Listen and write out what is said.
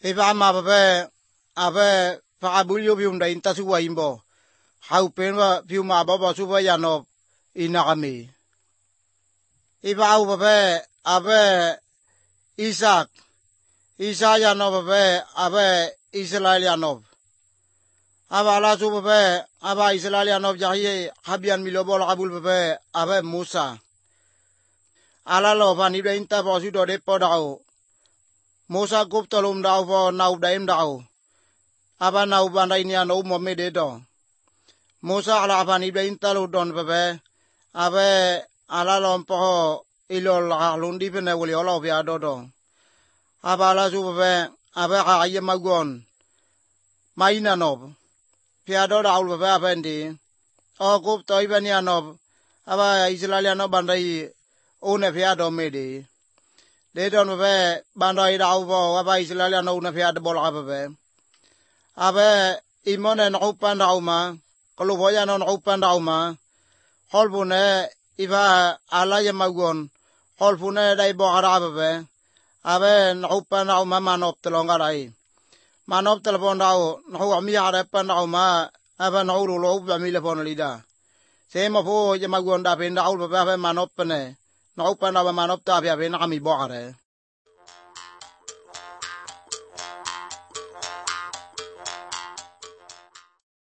Eva ma babe ave pakabulyo bium da inta suwa imbo. Hau penwa biuma baba suwa yano inakami. Eva au babe ave Isaac. Isa yano babe ave Israel yano. Ava ala su babe ava Israel yano jahiye habian milobol kabul babe ave Musa. Ala lo van ibe inta ba su do depo dao. Musa gup tolum dao vo nau daim dao. Aba nau bandai ni ano mo me de do. Musa ala van ibe inta lo don babe ave ala lo mpo ilo la lundi bene wali ola via do do. Aba ala su babe ave ka aye magon. Maina no. Pia do dao babe ave ndi. O gup to ibe ni ano aba Israel ano bandai une pia do me de. De don babe bandai dao vo aba Israel ano une pia do bola babe. Ave imone no panda uma kalau voya no panda uma holbune iba ala ya magon holbune dai bo arabe ave no panda uma manop telongarai manop telepon dau no ami ara panda uma ave no lo ba mi le pon lida sema fo ya magon da penda ul ba manop ne no panda manop ta ya be na mi bo are